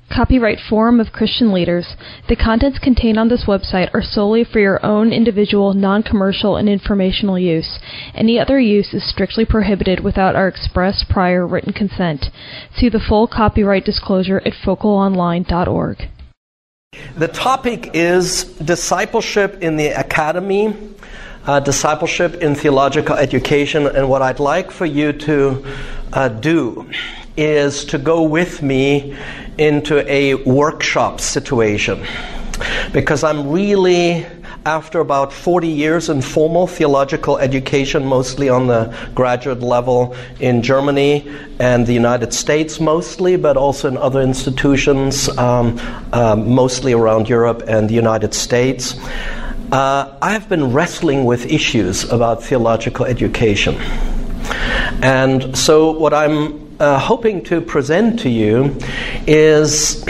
Copyright Forum of Christian Leaders. The contents contained on this website are solely for your own individual, non-commercial, and informational use. Any other use is strictly prohibited without our express prior written consent. See the full copyright disclosure at focalonline.org. The topic is discipleship in the academy, discipleship in theological education, and what I'd like for you to do is to go with me into a workshop situation, because I'm really, after about 40 years in formal theological education, mostly on the graduate level in Germany and the United States mostly, but also in other institutions, mostly around Europe and the United States, I have been wrestling with issues about theological education. And so what I'm hoping to present to you is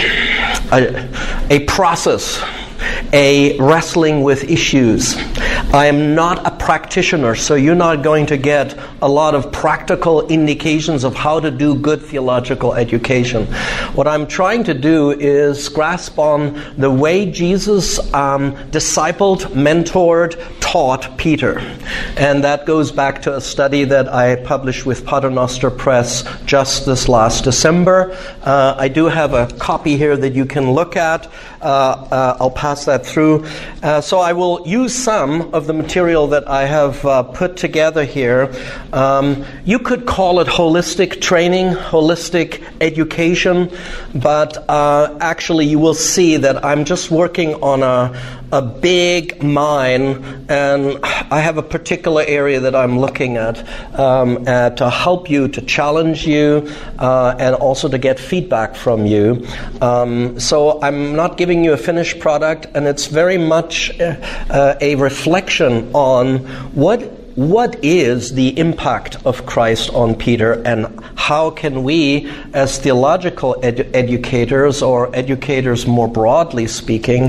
a process, a wrestling with issues. I am not a practitioner, so you're not going to get a lot of practical indications of how to do good theological education. What I'm trying to do is grasp on the way Jesus discipled, mentored, taught Peter. And that goes back to a study that I published with Paternoster Press just this last December. I do have a copy here that you can look at. I'll pass that through. So I will use some of the material that I have put together here. You could call it holistic training, holistic education, but actually you will see that I'm just working on a big mine, and I have a particular area that I'm looking at to help you, to challenge you, and also to get feedback from you. So I'm not giving you a finished product, and it's very much a reflection on what is the impact of Christ on Peter, and how can we, as theological educators, or educators more broadly speaking,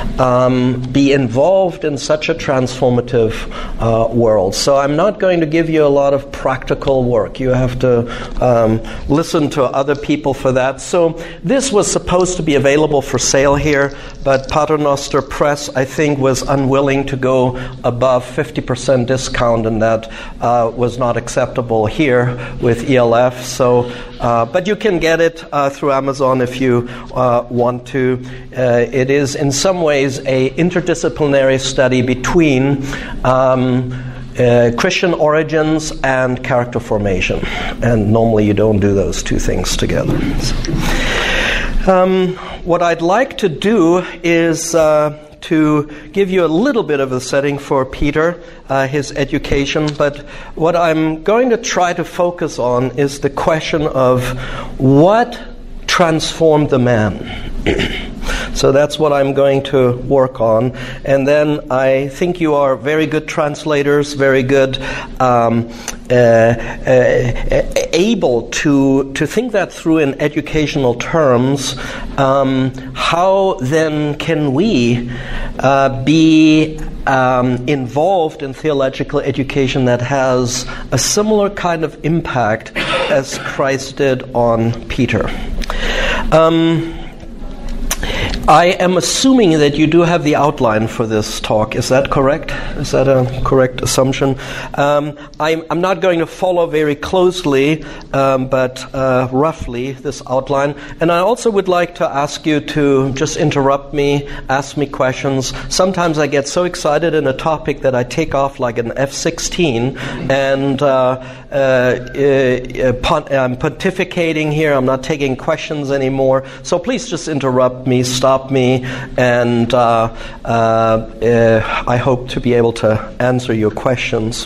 be involved in such a transformative world. So I'm not going to give you a lot of practical work. You have to listen to other people for that. So this was supposed to be available for sale here, but Paternoster Press, I think, was unwilling to go above 50% discount, and that was not acceptable here with ELF. So, but you can get it through Amazon if you want to. It is in some ways a interdisciplinary study between Christian origins and character formation, and normally you don't do those two things together. So, what I'd like to do is to give you a little bit of a setting for Peter, his education, but what I'm going to try to focus on is the question of what transformed the man. So that's what I'm going to work on. And then I think you are very good translators, very good able to think that through in educational terms. How then can we be involved in theological education that has a similar kind of impact as Christ did on Peter? I am assuming that you do have the outline for this talk. Is that correct? Is that a correct assumption? I'm not going to follow very closely, but roughly this outline. And I also would like to ask you to just interrupt me, ask me questions. Sometimes I get so excited in a topic that I take off like an F-16, and I'm pontificating here. I'm not taking questions anymore. So please just interrupt me, stop me, and I hope to be able to answer your questions.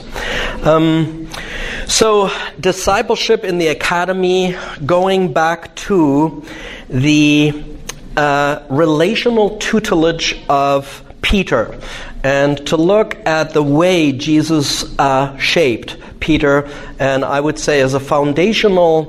So, discipleship in the academy, going back to the relational tutelage of Peter, and to look at the way Jesus shaped Peter, and I would say as a foundational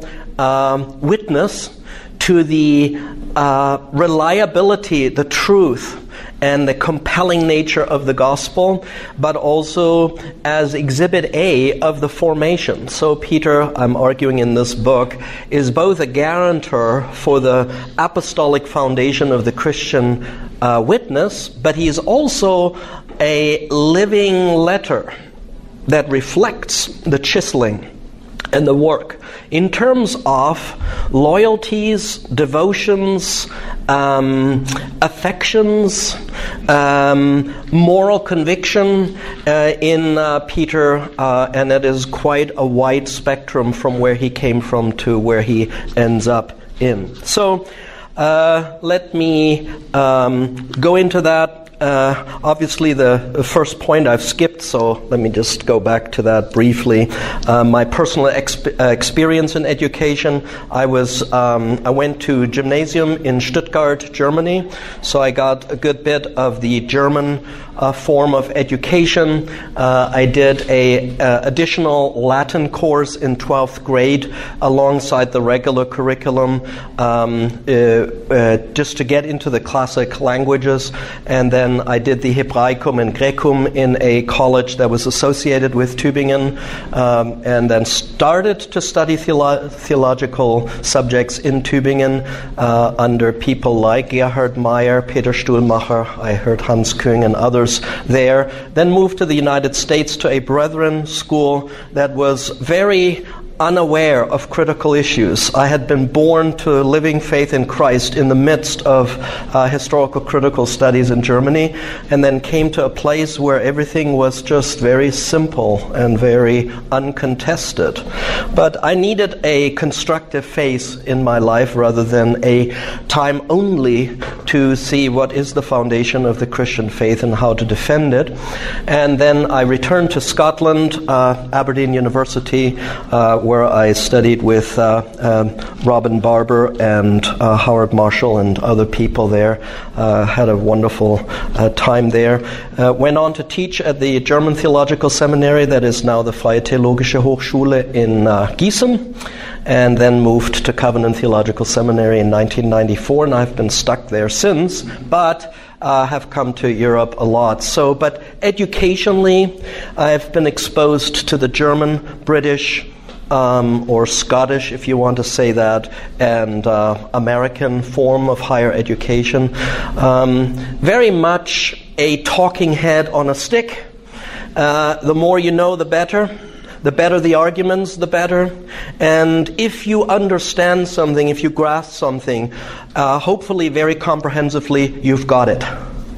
witness to the reliability, the truth, and the compelling nature of the gospel, but also as exhibit A of the formation. So Peter, I'm arguing in this book, is both a guarantor for the apostolic foundation of the Christian witness, but he is also a living letter that reflects the chiseling and the work in terms of loyalties, devotions, affections, moral conviction in Peter, and it is quite a wide spectrum from where he came from to where he ends up in. So let me go into that. Obviously, the first point I've skipped, so let me just go back to that briefly. My personal experience in education. I went to gymnasium in Stuttgart, Germany, so I got a good bit of the German form of education. I did a additional Latin course in 12th grade alongside the regular curriculum, just to get into the classic languages, and then I did the Hebraicum and Graecum in a college that was associated with Tübingen, and then started to study theological subjects in Tübingen under people like Gerhard Meyer, Peter Stuhlmacher. I heard Hans Küng and others there. Then moved to the United States to a Brethren school that was very unaware of critical issues. I had been born to living faith in Christ in the midst of historical critical studies in Germany, and then came to a place where everything was just very simple and very uncontested. But I needed a constructive phase in my life rather than a time only to see what is the foundation of the Christian faith and how to defend it. And then I returned to Scotland, Aberdeen University, where I studied with Robin Barber and Howard Marshall and other people there. Had a wonderful time there. Went on to teach at the German Theological Seminary, that is now the Freie Theologische Hochschule in Gießen, and then moved to Covenant Theological Seminary in 1994, and I've been stuck there since, but have come to Europe a lot. So, but educationally, I've been exposed to the German, British, or Scottish, if you want to say that, and American form of higher education. Very much a talking head on a stick. The more you know, the better. The better the arguments, the better. And if you understand something, if you grasp something, hopefully very comprehensively, you've got it.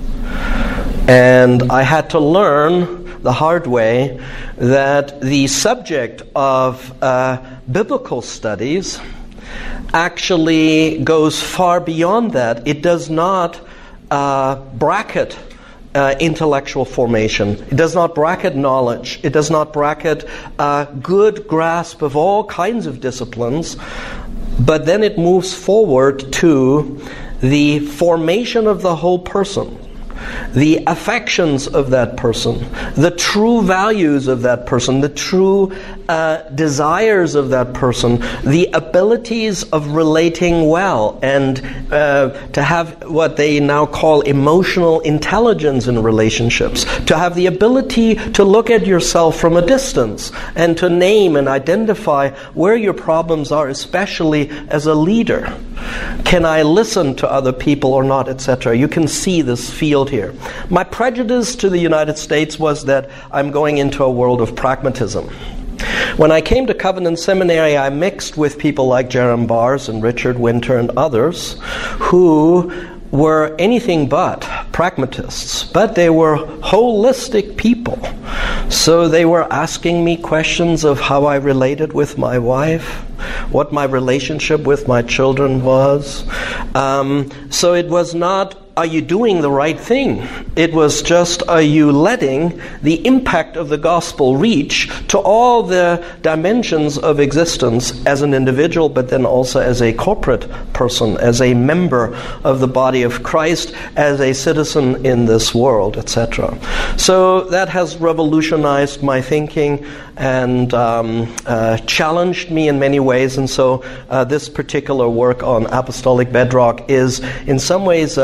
And I had to learn the hard way that the subject of biblical studies actually goes far beyond that. It does not bracket intellectual formation. It does not bracket knowledge. It does not bracket good grasp of all kinds of disciplines. But then it moves forward to the formation of the whole person, the affections of that person, the true values of that person, the true desires of that person, the abilities of relating well, and to have what they now call emotional intelligence in relationships, to have the ability to look at yourself from a distance and to name and identify where your problems are, especially as a leader. Can I listen to other people or not, etc.? You can see this field here. My prejudice to the United States was that I'm going into a world of pragmatism. When I came to Covenant Seminary, I mixed with people like Jerram Bars and Richard Winter and others who were anything but pragmatists, but they were holistic people. So they were asking me questions of how I related with my wife, what my relationship with my children was. So it was not, are you doing the right thing? It was just, are you letting the impact of the gospel reach to all the dimensions of existence as an individual, but then also as a corporate person, as a member of the body of Christ, as a citizen in this world, etc. So that has revolutionized my thinking and challenged me in many ways. And so this particular work on apostolic bedrock is in some ways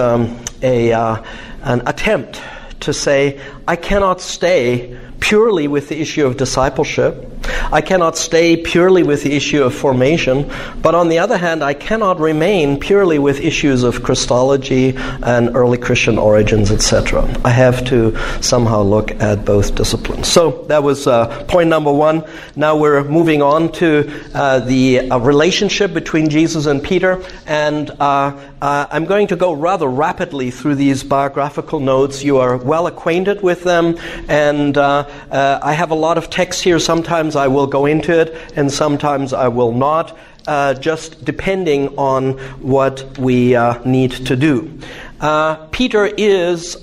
an attempt to say, I cannot stay purely with the issue of discipleship. I cannot stay purely with the issue of formation. But on the other hand, I cannot remain purely with issues of Christology and early Christian origins, etc. I have to somehow look at both disciplines. So that was point number one. Now we're moving on to the relationship between Jesus and Peter. And I'm going to go rather rapidly through these biographical notes. You are well acquainted with them. And I have a lot of text here. Sometimes I will go into it, and sometimes I will not, just depending on what we need to do. Peter is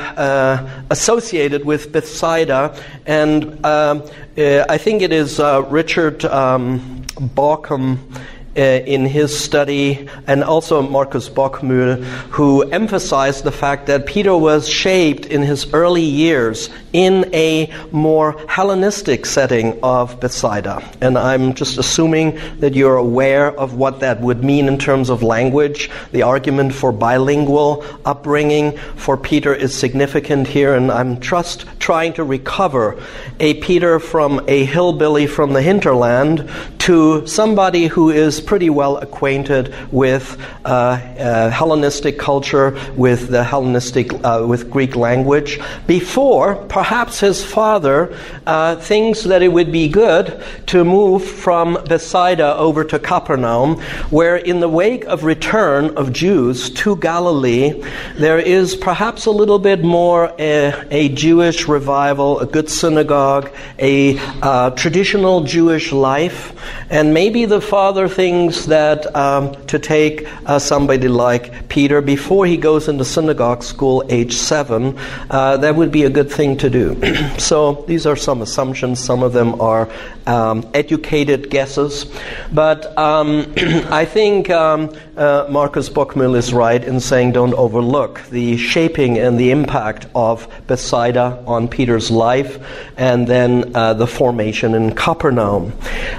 associated with Bethsaida, and I think it is Richard Bauckham in his study, and also Markus Bockmühl, who emphasized the fact that Peter was shaped in his early years in a more Hellenistic setting of Bethsaida. And I'm just assuming that you're aware of what that would mean in terms of language. The argument for bilingual upbringing for Peter is significant here, and I'm just trying to recover a Peter from a hillbilly from the hinterland to somebody who is pretty well acquainted with Hellenistic culture, with the Hellenistic, with Greek language, before perhaps his father thinks that it would be good to move from Bethsaida over to Capernaum, where in the wake of return of Jews to Galilee, there is perhaps a little bit more a Jewish revival, a good synagogue, a traditional Jewish life, and maybe the father thinks that to take somebody like Peter before he goes into synagogue school age 7, that would be a good thing to do. So these are some assumptions. Some of them are educated guesses. But I think Markus Bockmühl is right in saying don't overlook the shaping and the impact of Bethsaida on Peter's life, and then the formation in Capernaum.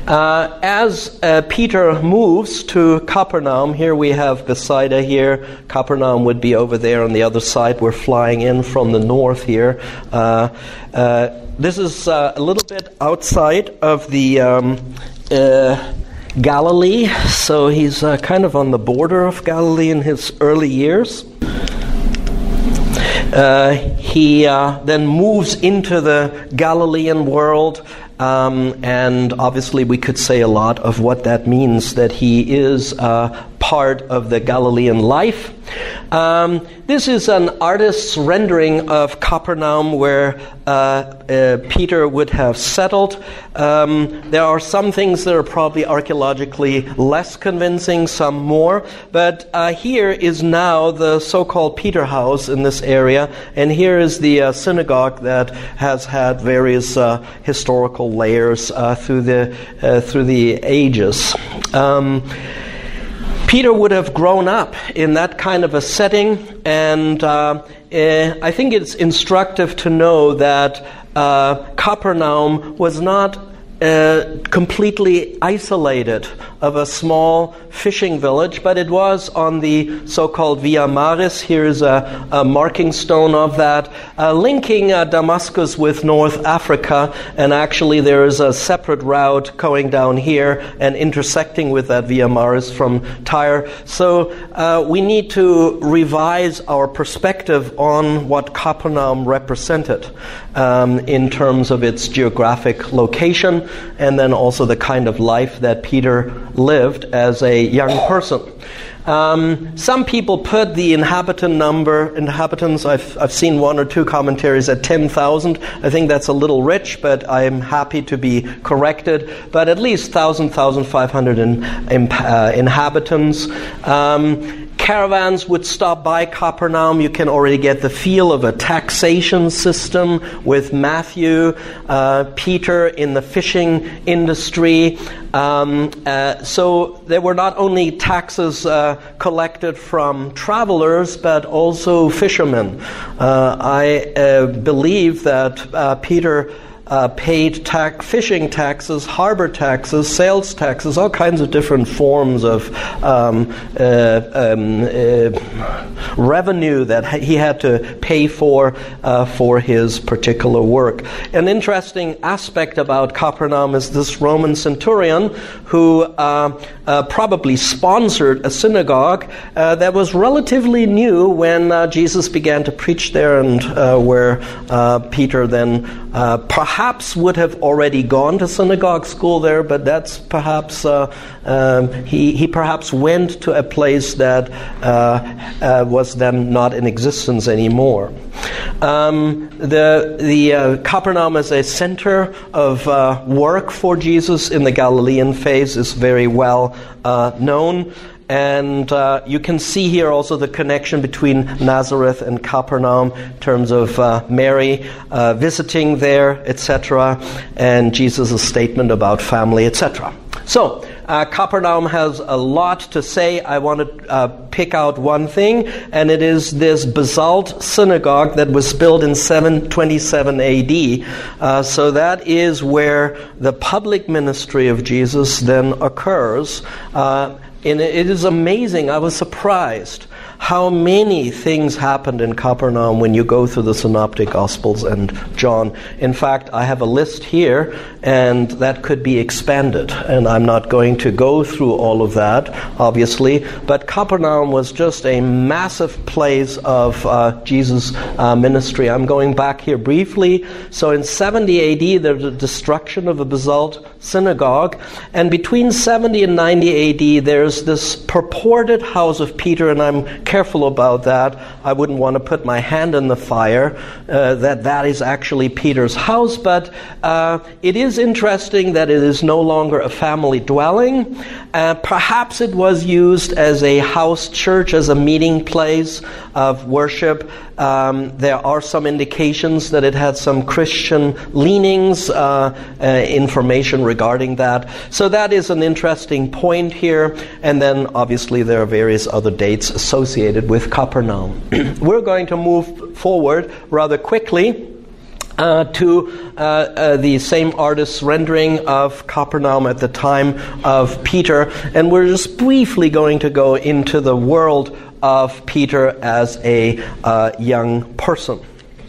As Peter moves to Capernaum, here we have Bethsaida here. Capernaum would be over there on the other side. We're flying in from the north here. This is a little bit outside of the Galilee, so he's kind of on the border of Galilee in his early years. He then moves into the Galilean world, and obviously we could say a lot of what that means, that he is part of the Galilean life. This is an artist's rendering of Capernaum, where Peter would have settled. There are some things that are probably archaeologically less convincing, some more. But here is now the so-called Peter House in this area, and here is the synagogue that has had various historical layers through the ages. Peter would have grown up in that kind of a setting, and I think it's instructive to know that Capernaum was not completely isolated of a small fishing village, but it was on the so-called Via Maris. Here's a marking stone of that, linking Damascus with North Africa, and actually there is a separate route going down here and intersecting with that Via Maris from Tyre. So we need to revise our perspective on what Capernaum represented in terms of its geographic location, and then also the kind of life that Peter lived as a young person. Some people put the inhabitants, I've seen one or two commentaries at 10,000. I think that's a little rich, but I'm happy to be corrected. But at least 1,500 inhabitants. Caravans would stop by Capernaum. You can already get the feel of a taxation system with Matthew, Peter in the fishing industry. So there were not only taxes collected from travelers, but also fishermen. I believe that Peter paid fishing taxes, harbor taxes, sales taxes, all kinds of different forms of revenue that he had to pay for his particular work. An interesting aspect about Capernaum is this Roman centurion who probably sponsored a synagogue that was relatively new when Jesus began to preach there, and where Peter then perhaps would have already gone to synagogue school there, but that's perhaps he perhaps went to a place that was then not in existence anymore. The Capernaum as a center of work for Jesus in the Galilean phase is very well known. And you can see here also the connection between Nazareth and Capernaum in terms of Mary visiting there, etc., and Jesus' statement about family, etc. So, Capernaum has a lot to say. I want to pick out one thing, and it is this basalt synagogue that was built in 727 AD. So that is where the public ministry of Jesus then occurs. And it is amazing. I was surprised how many things happened in Capernaum when you go through the Synoptic Gospels and John. In fact, I have a list here, and that could be expanded. And I'm not going to go through all of that, obviously. But Capernaum was just a massive place of Jesus' ministry. I'm going back here briefly. So in 70 AD, there's the destruction of the basalt synagogue. And between 70 and 90 AD, there's this purported house of Peter, and I'm careful about that. I wouldn't want to put my hand in the fire that is actually Peter's house, but it is interesting that it is no longer a family dwelling. Perhaps it was used as a house church, as a meeting place of worship. There are some indications that it had some Christian leanings, information regarding that. So that is an interesting point here. And then obviously there are various other dates associated with Capernaum. We're going to move forward rather quickly to the same artist's rendering of Capernaum at the time of Peter. And we're just briefly going to go into the world of Peter as a young person.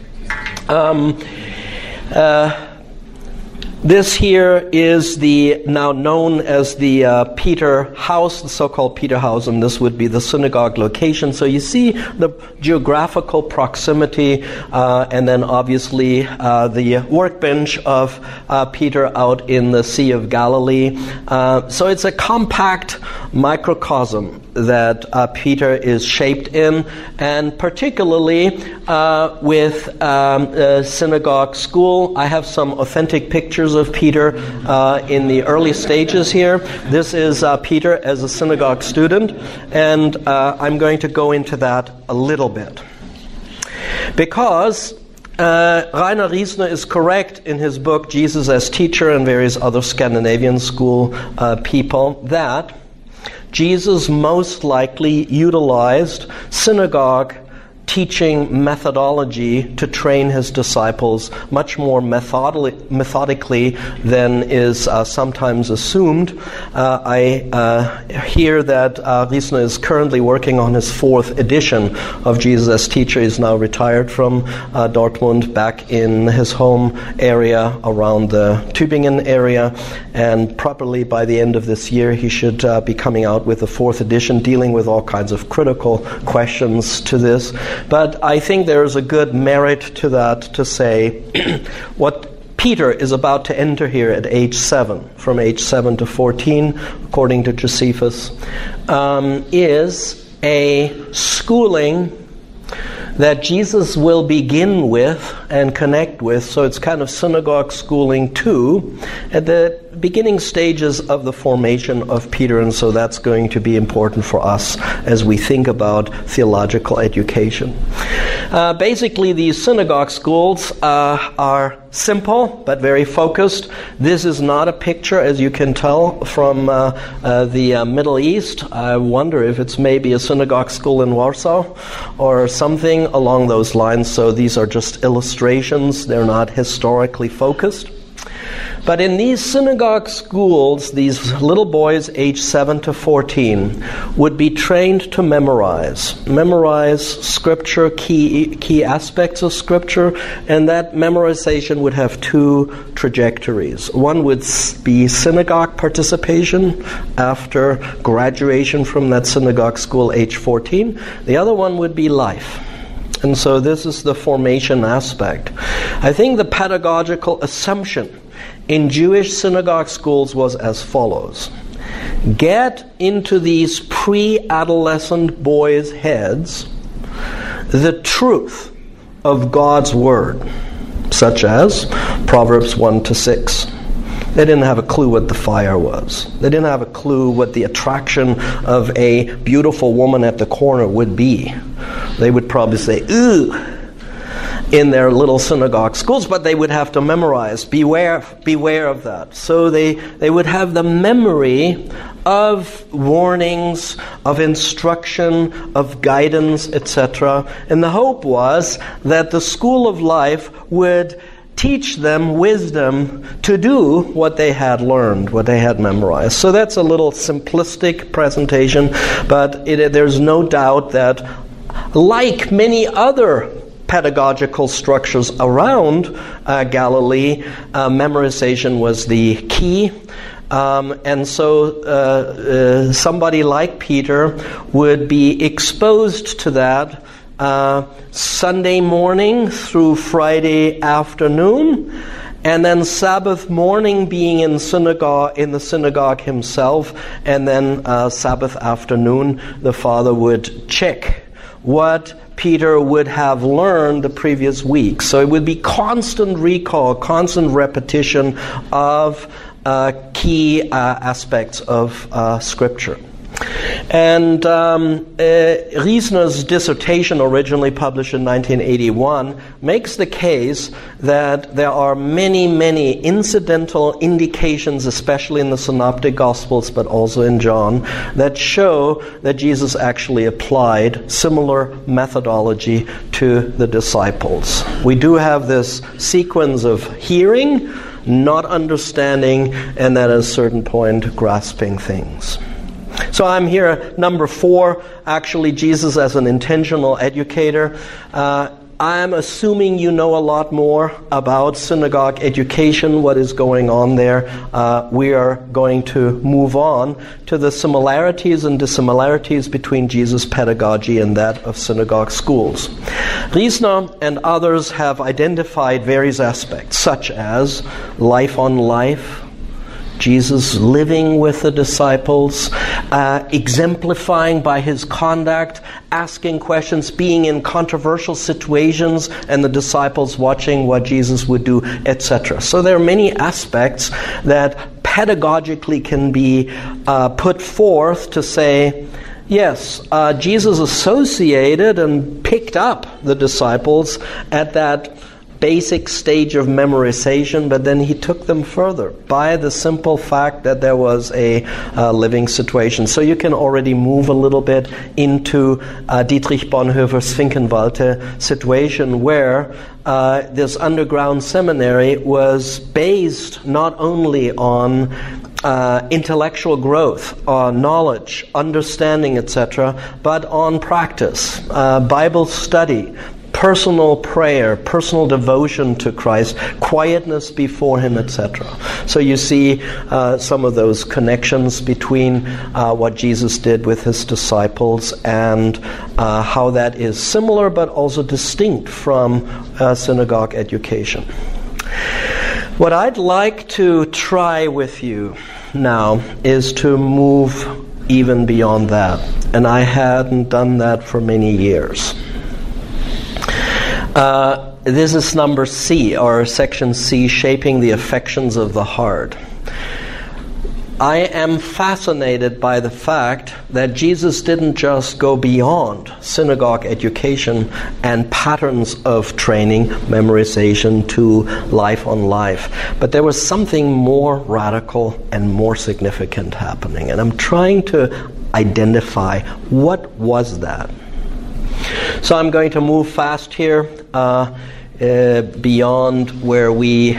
This here is the now known as the Peter House, the so-called Peter House, and this would be the synagogue location. So you see the geographical proximity, and then obviously the workbench of Peter out in the Sea of Galilee. So it's a compact microcosm that Peter is shaped in, and particularly with synagogue school. I have some authentic pictures of Peter in the early stages here. This is Peter as a synagogue student, and I'm going to go into that a little bit. Because Rainer Riesner is correct in his book, Jesus as Teacher, and various other Scandinavian school people, that Jesus most likely utilized synagogue teaching methodology to train his disciples much more methodically than is sometimes assumed. I hear that Riesner is currently working on his 4th edition of Jesus as Teacher. He's now retired from Dortmund, back in his home area around the Tübingen area, and probably by the end of this year he should be coming out with the 4th edition, dealing with all kinds of critical questions to this. But I think there is a good merit to that, to say what Peter is about to enter here at age 7, from age 7 to 14, according to Josephus, is a schooling that Jesus will begin with and connect with. So it's kind of synagogue schooling too, at the beginning stages of the formation of Peter, and so that's going to be important for us as we think about theological education. Basically, these synagogue schools are simple but very focused. This is not a picture, as you can tell, from the Middle East. I wonder if it's maybe a synagogue school in Warsaw or something along those lines. So these are just illustrations. They're not historically focused. But in these synagogue schools, these little boys aged 7 to 14 would be trained to memorize Scripture, key aspects of Scripture, and that memorization would have two trajectories. One would be synagogue participation after graduation from that synagogue school, age 14. The other one would be life. And so this is the formation aspect. I think the pedagogical assumption in Jewish synagogue schools was as follows. Get into these pre-adolescent boys' heads the truth of God's Word, such as Proverbs 1 to 6. They didn't have a clue what the fire was. They didn't have a clue what the attraction of a beautiful woman at the corner would be. They would probably say, "Ooh," in their little synagogue schools, but they would have to memorize. Beware of that. So they would have the memory of warnings, of instruction, of guidance, etc. And the hope was that the school of life would teach them wisdom to do what they had learned, what they had memorized. So that's a little simplistic presentation, but there's no doubt that, like many other pedagogical structures around Galilee, memorization was the key. And so somebody like Peter would be exposed to that Sunday morning through Friday afternoon, and then Sabbath morning being in the synagogue himself, and then Sabbath afternoon the father would check what Peter would have learned the previous week. So it would be constant recall, constant repetition of key aspects of Scripture. And Riesner's dissertation, originally published in 1981, makes the case that there are many, many incidental indications, especially in the Synoptic Gospels, but also in John, that show that Jesus actually applied similar methodology to the disciples. We do have this sequence of hearing, not understanding, and then at a certain point grasping things. So I'm here at number 4, actually Jesus as an intentional educator. I'm assuming you know a lot more about synagogue education, what is going on there. We are going to move on to the similarities and dissimilarities between Jesus' pedagogy and that of synagogue schools. Riesner and others have identified various aspects, such as life on life, Jesus living with the disciples, exemplifying by his conduct, asking questions, being in controversial situations, and the disciples watching what Jesus would do, etc. So there are many aspects that pedagogically can be put forth to say, yes, Jesus associated and picked up the disciples at that basic stage of memorization, but then he took them further by the simple fact that there was a living situation. So you can already move a little bit into Dietrich Bonhoeffer's Finkenwalde situation, where this underground seminary was based not only on intellectual growth, knowledge, understanding, etc., but on practice, Bible study, personal prayer, personal devotion to Christ, quietness before Him, etc. So you see some of those connections between what Jesus did with His disciples and how that is similar but also distinct from synagogue education. What I'd like to try with you now is to move even beyond that. And I hadn't done that for many years. This is number C, or section C, shaping the affections of the heart. I am fascinated by the fact that Jesus didn't just go beyond synagogue education and patterns of training, memorization, to life on life. But there was something more radical and more significant happening. And I'm trying to identify what was that. So I'm going to move fast here beyond where we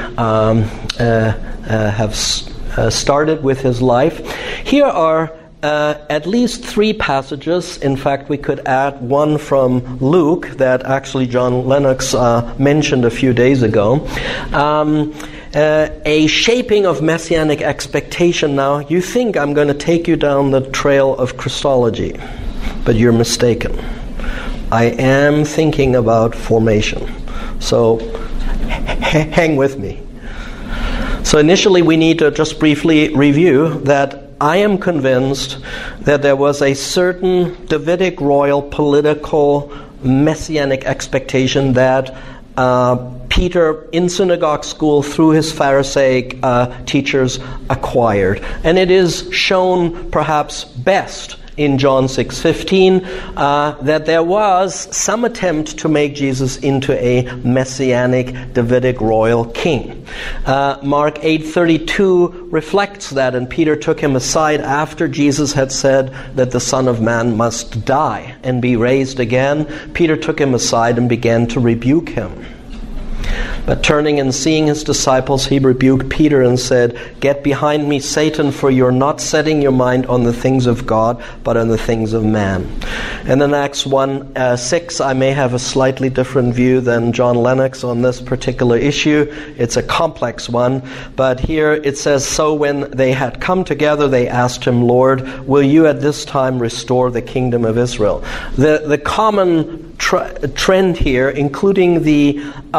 have started with his life. Here are at least 3 passages. In fact, we could add one from Luke that actually John Lennox mentioned a few days ago. A shaping of messianic expectation. Now, you think I'm going to take you down the trail of Christology, but you're mistaken. I am thinking about formation. So, hang with me. So initially we need to just briefly review that I am convinced that there was a certain Davidic royal political messianic expectation that Peter in synagogue school through his Pharisaic teachers acquired. And it is shown perhaps best in John 6:15 that there was some attempt to make Jesus into a messianic Davidic royal king. Mark 8:32 reflects that, and Peter took him aside after Jesus had said that the Son of Man must die and be raised again. Peter took him aside and began to rebuke him. But turning and seeing his disciples, he rebuked Peter and said, "Get behind me, Satan, for you're not setting your mind on the things of God, but on the things of man." And in Acts 1:6, I may have a slightly different view than John Lennox on this particular issue. It's a complex one. But here it says, "So when they had come together, they asked him, 'Lord, will you at this time restore the kingdom of Israel?'" The common trend here, including the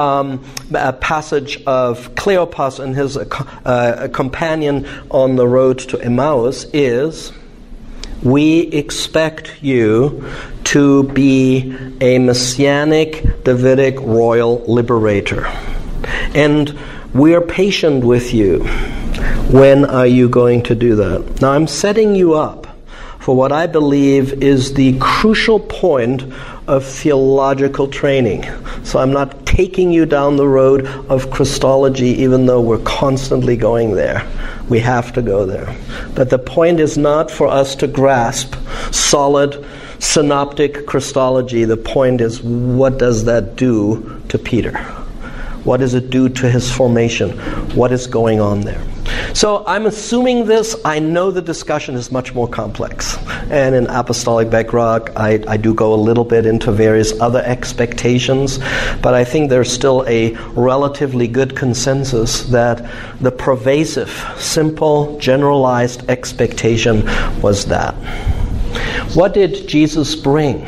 passage of Cleopas and his companion on the road to Emmaus, is, we expect you to be a messianic Davidic royal liberator. And we are patient with you. When are you going to do that? Now I'm setting you up for what I believe is the crucial point of theological training. So I'm not taking you down the road of Christology, even though we're constantly going there. We have to go there. But the point is not for us to grasp solid synoptic Christology. The point is, what does that do to Peter? What does it do to his formation? What is going on there? So I'm assuming this. I know the discussion is much more complex. And in Apostolic Bedrock, I do go a little bit into various other expectations. But I think there's still a relatively good consensus that the pervasive, simple, generalized expectation was that. What did Jesus bring?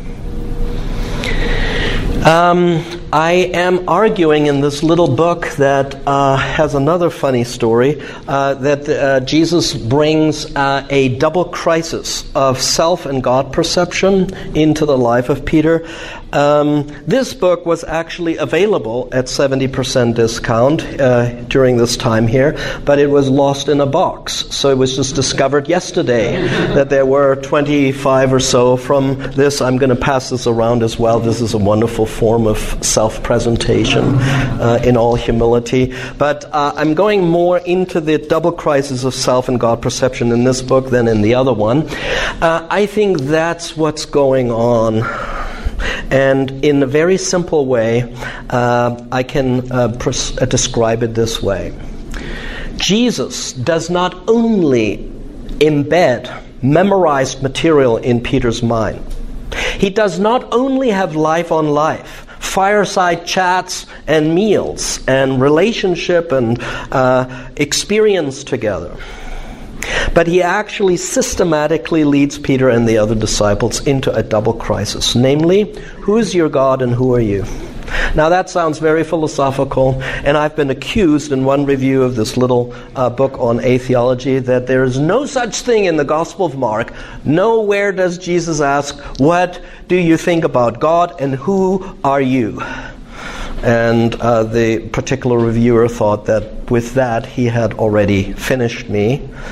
I am arguing in this little book that has another funny story, that Jesus brings a double crisis of self and God perception into the life of Peter. This book was actually available at 70% discount during this time here, but it was lost in a box. So it was just discovered yesterday that there were 25 or so from this. I'm going to pass this around as well. This is a wonderful form of self-presentation in all humility. But I'm going more into the double crisis of self and God perception in this book than in the other one. I think that's what's going on. And in a very simple way, I can describe it this way. Jesus does not only embed memorized material in Peter's mind. He does not only have life on life, fireside chats and meals and relationship and experience together. But he actually systematically leads Peter and the other disciples into a double crisis. Namely, who is your God and who are you? Now that sounds very philosophical, and I've been accused in one review of this little book on atheology that there is no such thing in the Gospel of Mark. Nowhere does Jesus ask, what do you think about God and who are you? And the particular reviewer thought that with that he had already finished me.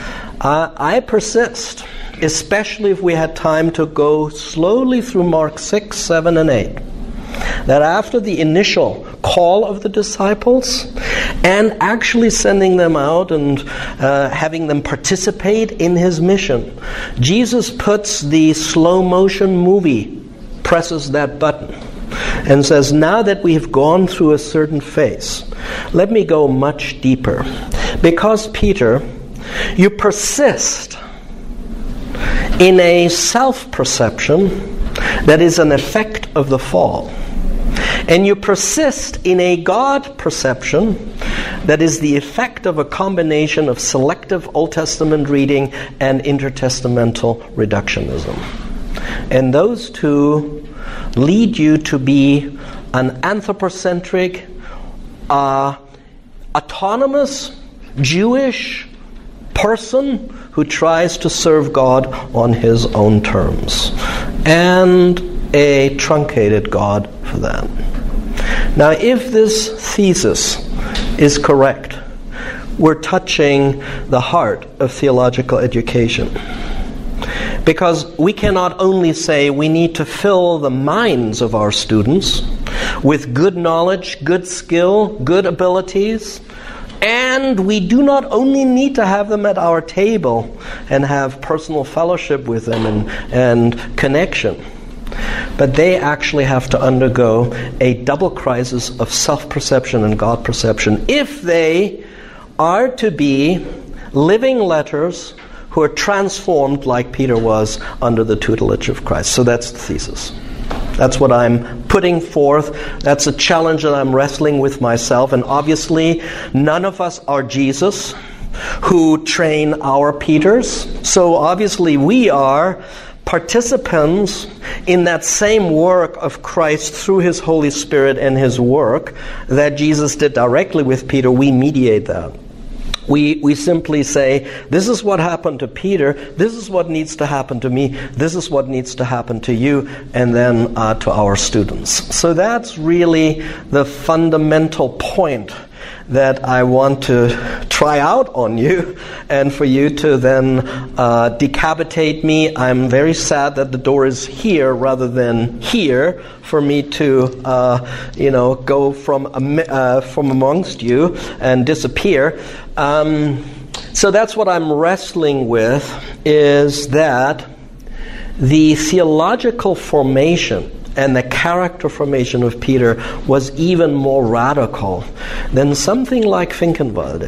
I persist, especially if we had time to go slowly through Mark 6, 7, and 8, that after the initial call of the disciples and actually sending them out and having them participate in his mission, Jesus puts the slow motion movie, presses that button, and says, now that we have gone through a certain phase, let me go much deeper. Because, Peter, you persist in a self-perception that is an effect of the fall. And you persist in a God perception that is the effect of a combination of selective Old Testament reading and intertestamental reductionism. And those two lead you to be an anthropocentric, autonomous, Jewish person who tries to serve God on his own terms. And a truncated God for that. Now, if this thesis is correct, we're touching the heart of theological education. Because we cannot only say we need to fill the minds of our students with good knowledge, good skill, good abilities, and we do not only need to have them at our table and have personal fellowship with them and connection, but they actually have to undergo a double crisis of self-perception and God-perception if they are to be living letters who are transformed like Peter was under the tutelage of Christ. So that's the thesis. That's what I'm putting forth. That's a challenge that I'm wrestling with myself. And obviously, none of us are Jesus who train our Peters. So obviously, we are participants in that same work of Christ through his Holy Spirit and his work that Jesus did directly with Peter. We mediate that. We simply say, this is what happened to Peter, this is what needs to happen to me, this is what needs to happen to you, and then to our students. So that's really the fundamental point that I want to try out on you, and for you to then decapitate me. I'm very sad that the door is here rather than here for me to, go from amongst you and disappear. So that's what I'm wrestling with, is that the theological formation and the character formation of Peter was even more radical than something like Finkenwalde.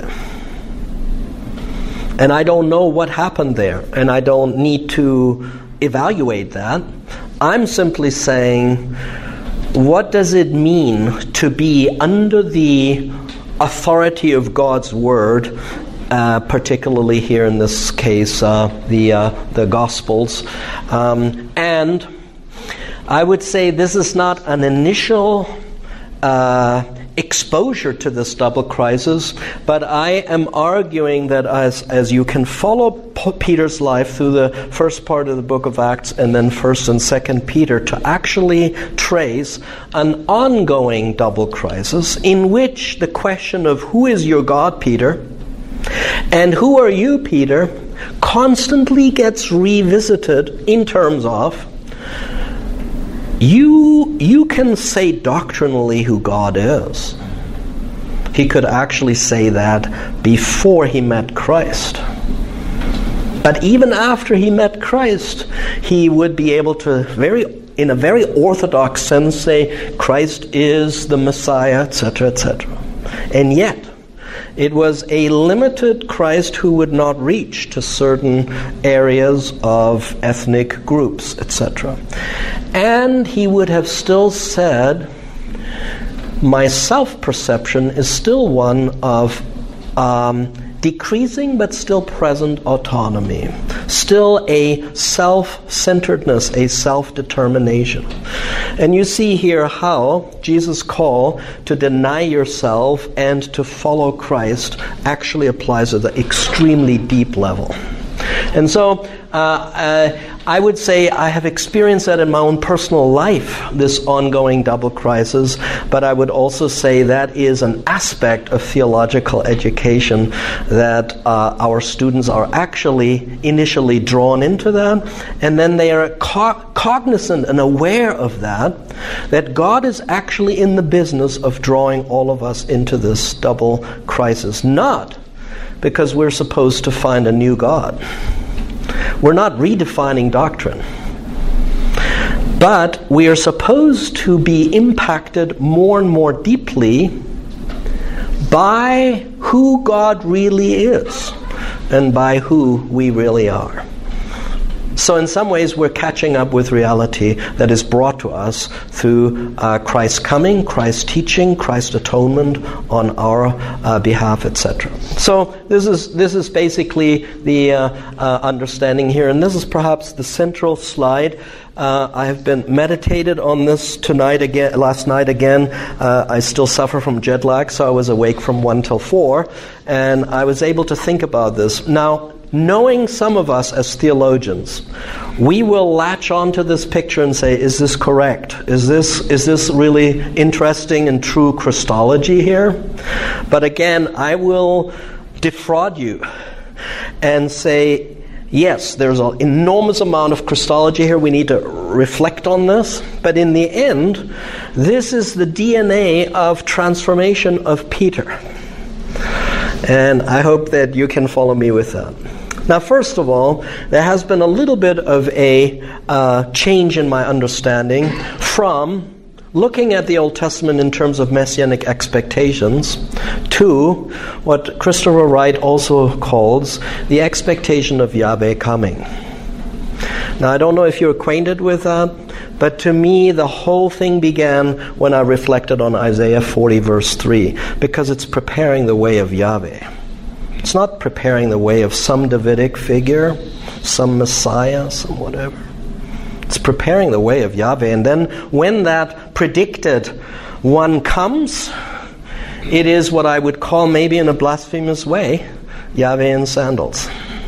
And I don't know what happened there, and I don't need to evaluate that. I'm simply saying, what does it mean to be under the authority of God's Word, particularly here in this case, the Gospels, and I would say this is not an initial exposure to this double crisis, but I am arguing that as you can follow Peter's life through the first part of the book of Acts and then 1st and 2nd Peter, to actually trace an ongoing double crisis in which the question of who is your God, Peter, and who are you, Peter, constantly gets revisited in terms of you can say doctrinally who God is. He could actually say that before he met Christ. But even after he met Christ, he would be able to in a very orthodox sense say Christ is the Messiah, etc., etc. And yet, it was a limited Christ who would not reach to certain areas of ethnic groups, etc. And he would have still said, my self-perception is still one of decreasing but still present autonomy, still a self-centeredness, a self-determination. And you see here how Jesus' call to deny yourself and to follow Christ actually applies at an extremely deep level. And so I would say I have experienced that in my own personal life, this ongoing double crisis, but I would also say that is an aspect of theological education, that our students are actually initially drawn into that, and then they are cognizant and aware of that God is actually in the business of drawing all of us into this double crisis. Not because we're supposed to find a new God. We're not redefining doctrine. But we are supposed to be impacted more and more deeply by who God really is and by who we really are. So in some ways we're catching up with reality that is brought to us through Christ's coming, Christ's teaching, Christ's atonement on our behalf, etc. So this is basically the understanding here, and this is perhaps the central slide. I have been meditated on this last night again. I still suffer from jet lag, so I was awake from 1 till 4, and I was able to think about this. Now, knowing some of us as theologians, we will latch onto this picture and say, is this correct? Is this really interesting and true Christology here? But again, I will defraud you and say, yes, there's an enormous amount of Christology here. We need to reflect on this. But in the end, this is the DNA of transformation of Peter. And I hope that you can follow me with that. Now, first of all, there has been a little bit of a change in my understanding from looking at the Old Testament in terms of messianic expectations to what Christopher Wright also calls the expectation of Yahweh coming. Now, I don't know if you're acquainted with that, but to me, the whole thing began when I reflected on Isaiah 40, verse 3, because it's preparing the way of Yahweh. It's not preparing the way of some Davidic figure, some Messiah, some whatever. It's preparing the way of Yahweh. And then when that predicted one comes, it is what I would call, maybe in a blasphemous way, Yahweh in sandals.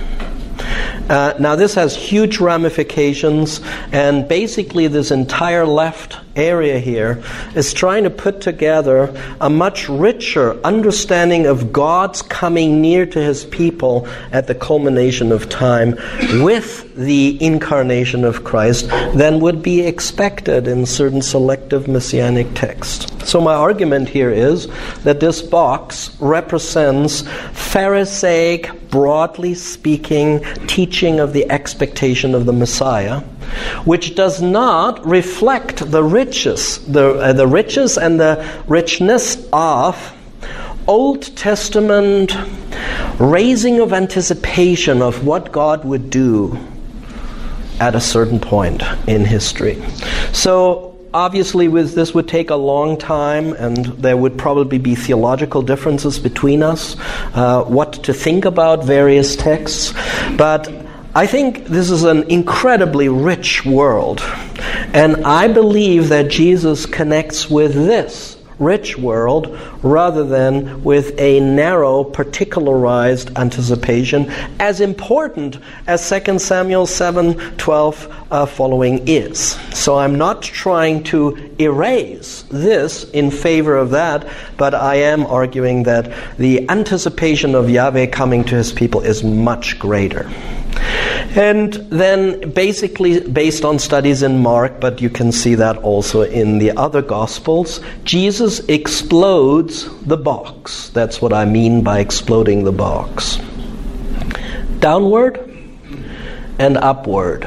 Now this has huge ramifications, and basically this entire left area here is trying to put together a much richer understanding of God's coming near to His people at the culmination of time with the incarnation of Christ than would be expected in certain selective messianic texts. So my argument here is that this box represents Pharisaic, broadly speaking, teaching of the expectation of the Messiah, which does not reflect the riches and the richness of Old Testament raising of anticipation of what God would do at a certain point in history. So obviously this would take a long time, and there would probably be theological differences between us, what to think about various texts. But I think this is an incredibly rich world, and I believe that Jesus connects with this rich world rather than with a narrow, particularized anticipation, as important as 2 Samuel 7:12 following is. So I'm not trying to erase this in favor of that, but I am arguing that the anticipation of Yahweh coming to His people is much greater. And then basically based on studies in Mark, but you can see that also in the other Gospels, Jesus explodes the box. That's what I mean by exploding the box. Downward and upward.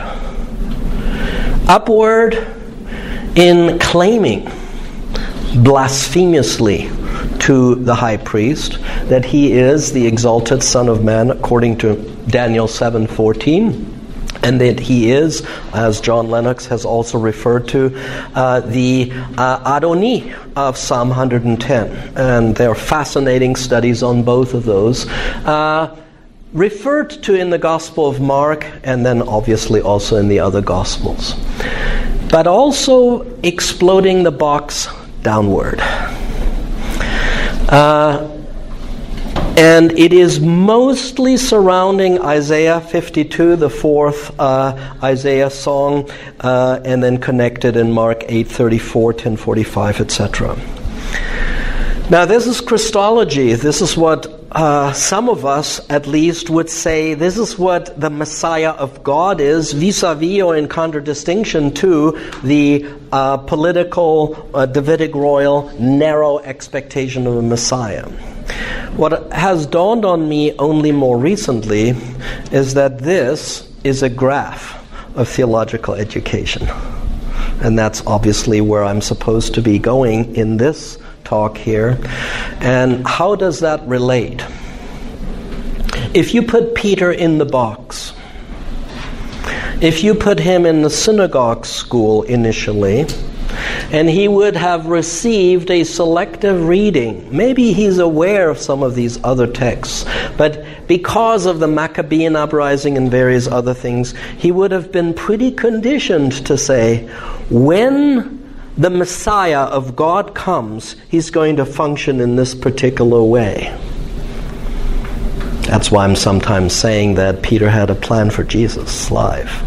Upward in claiming blasphemously to the high priest that he is the exalted Son of Man according to Daniel 7:14, and that he is, as John Lennox has also referred to, the Adoni of Psalm 110. And there are fascinating studies on both of those, referred to in the Gospel of Mark, and then obviously also in the other Gospels. But also exploding the box downward. And it is mostly surrounding Isaiah 52, the fourth Isaiah song, and then connected in Mark 8:34, 10:45, etc. Now, this is Christology. This is what some of us, at least, would say this is what the Messiah of God is, vis-a-vis or in contradistinction to the political, Davidic royal, narrow expectation of a Messiah. What has dawned on me only more recently is that this is a graph of theological education. And that's obviously where I'm supposed to be going in this talk here. And how does that relate? If you put Peter in the box, if you put him in the synagogue school initially, and he would have received a selective reading. Maybe he's aware of some of these other texts, but because of the Maccabean uprising and various other things, he would have been pretty conditioned to say, when the Messiah of God comes, he's going to function in this particular way. That's why I'm sometimes saying that Peter had a plan for Jesus' life.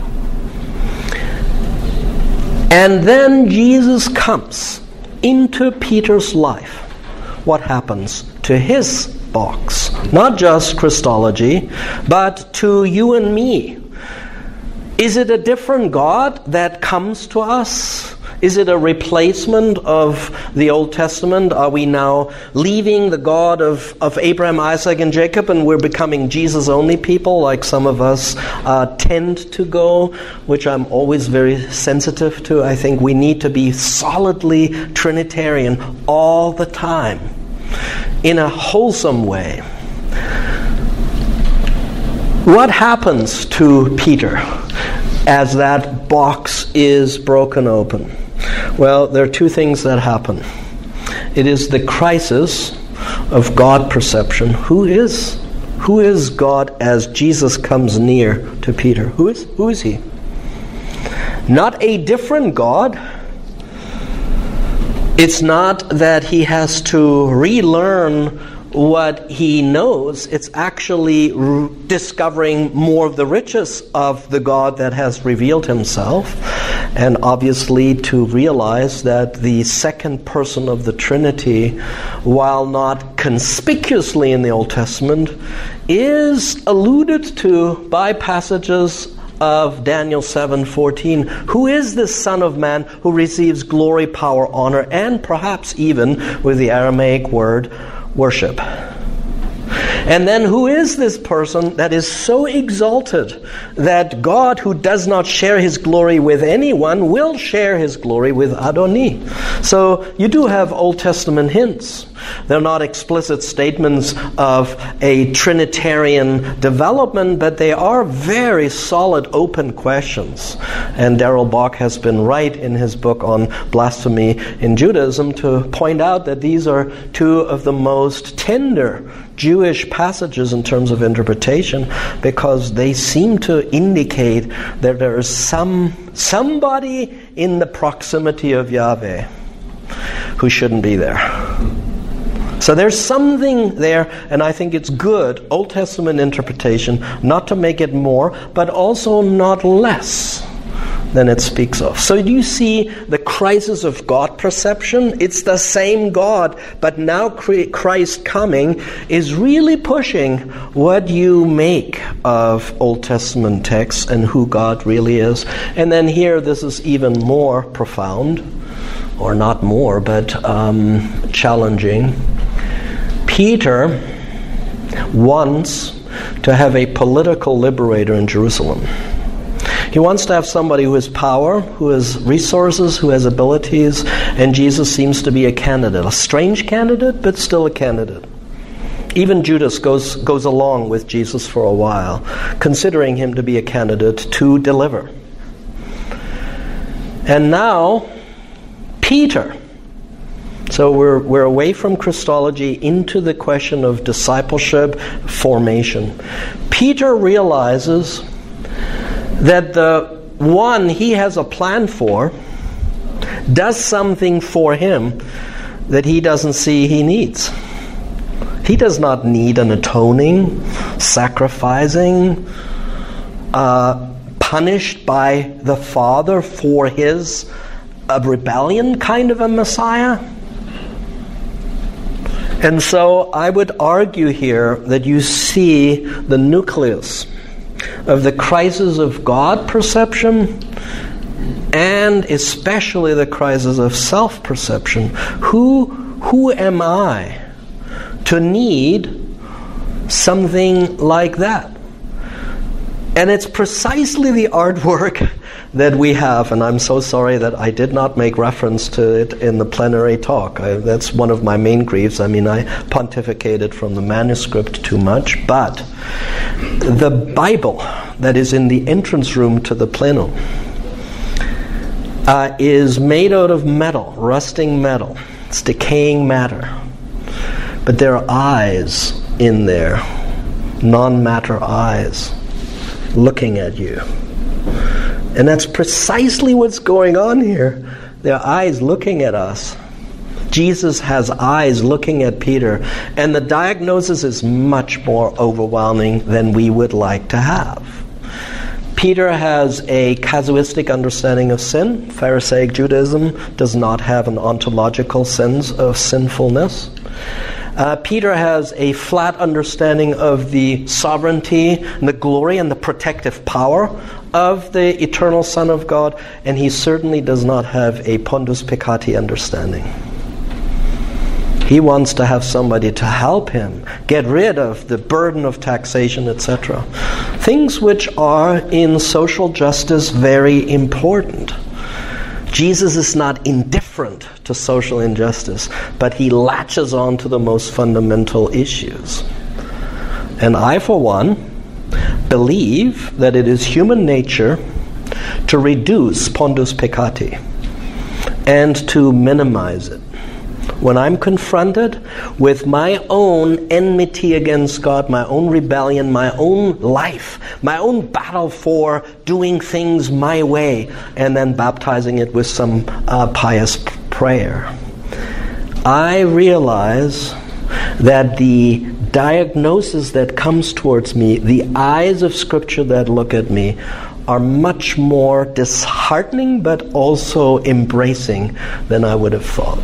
And then Jesus comes into Peter's life. What happens to his box? Not just Christology, but to you and me. Is it a different God that comes to us? Is it a replacement of the Old Testament? Are we now leaving the God of Abraham, Isaac, and Jacob, and we're becoming Jesus-only people, like some of us tend to go, which I'm always very sensitive to? I think we need to be solidly Trinitarian all the time, in a wholesome way. What happens to Peter as that box is broken open? Well, there are two things that happen. It is the crisis of God perception. Who is God as Jesus comes near to Peter? Who is he? Not a different God. It's not that he has to relearn what he knows. It's actually discovering more of the riches of the God that has revealed himself, and obviously to realize that the second person of the Trinity, while not conspicuously in the Old Testament, is alluded to by passages of Daniel 7:14. Who is this Son of Man who receives glory, power, honor, and perhaps even, with the Aramaic word, worship? And then who is this person that is so exalted that God, who does not share his glory with anyone, will share his glory with Adoni? So you do have Old Testament hints. They're not explicit statements of a Trinitarian development, but they are very solid, open questions. And Darrell Bock has been right in his book on blasphemy in Judaism to point out that these are two of the most tender Jewish passages in terms of interpretation, because they seem to indicate that there is somebody in the proximity of Yahweh who shouldn't be there. So there's something there, and I think it's good, Old Testament interpretation, not to make it more, but also not less than it speaks of. So do you see the crisis of God perception? It's the same God, but now Christ coming is really pushing what you make of Old Testament texts and who God really is. And then here, this is even more profound, or not more, but challenging. Peter wants to have a political liberator in Jerusalem. He wants to have somebody who has power, who has resources, who has abilities, and Jesus seems to be a candidate. A strange candidate, but still a candidate. Even Judas goes along with Jesus for a while, considering him to be a candidate to deliver. And now, Peter. So we're away from Christology into the question of discipleship formation. Peter realizes that the one he has a plan for does something for him that he doesn't see he needs. He does not need an atoning, sacrificing, punished by the Father for his rebellion kind of a Messiah. And so I would argue here that you see the nucleus of the crisis of God perception and especially the crisis of self-perception. Who am I to need something like that? And it's precisely the artwork that we have, and I'm so sorry that I did not make reference to it in the plenary talk. That's one of my main griefs. I mean, I pontificated from the manuscript too much, but the Bible that is in the entrance room to the plenum is made out of metal, rusting metal. It's decaying matter. But there are eyes in there, non-matter eyes, looking at you. And that's precisely what's going on here. There are eyes looking at us. Jesus has eyes looking at Peter. And the diagnosis is much more overwhelming than we would like to have. Peter has a casuistic understanding of sin. Pharisaic Judaism does not have an ontological sense of sinfulness. Peter has a flat understanding of the sovereignty, and the glory, and the protective power of the eternal Son of God, and he certainly does not have a pondus peccati understanding. He wants to have somebody to help him get rid of the burden of taxation, etc. Things which are in social justice very important. Jesus is not indifferent to social injustice, but he latches on to the most fundamental issues. And I, for one, believe that it is human nature to reduce pondus peccati and to minimize it. When I'm confronted with my own enmity against God, my own rebellion, my own life, my own battle for doing things my way, and then baptizing it with some pious prayer, I realize that the diagnosis that comes towards me, the eyes of Scripture that look at me, are much more disheartening but also embracing than I would have thought.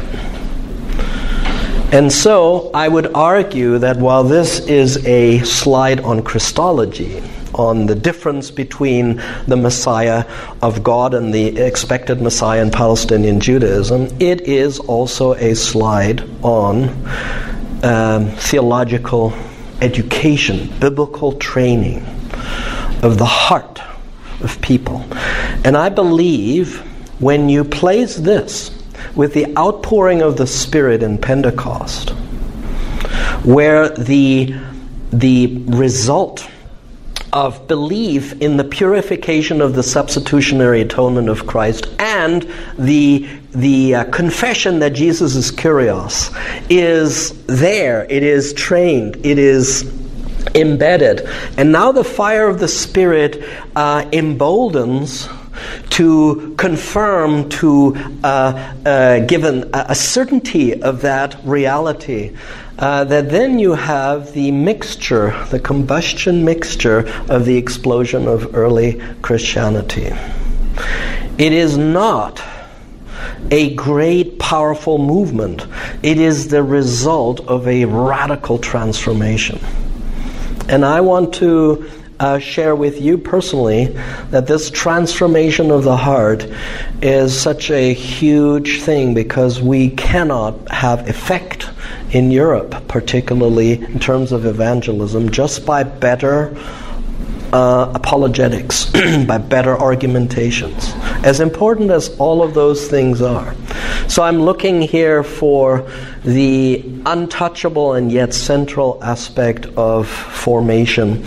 And so I would argue that while this is a slide on Christology, on the difference between the Messiah of God and the expected Messiah in Palestinian Judaism, it is also a slide on theological education, biblical training of the heart of people. And I believe when you place this with the outpouring of the Spirit in Pentecost, where the result of belief in the purification of the substitutionary atonement of Christ and the confession that Jesus is Kyrios is there, it is trained, it is embedded. And now the fire of the Spirit emboldens to confirm, to give a certainty of that reality, that then you have the mixture, the combustion mixture of the explosion of early Christianity. It is not a great, powerful movement. It is the result of a radical transformation. And I want to share with you personally that this transformation of the heart is such a huge thing, because we cannot have effect in Europe, particularly in terms of evangelism, just by better apologetics, by better argumentations, as important as all of those things are. So I'm looking here for the untouchable and yet central aspect of formation.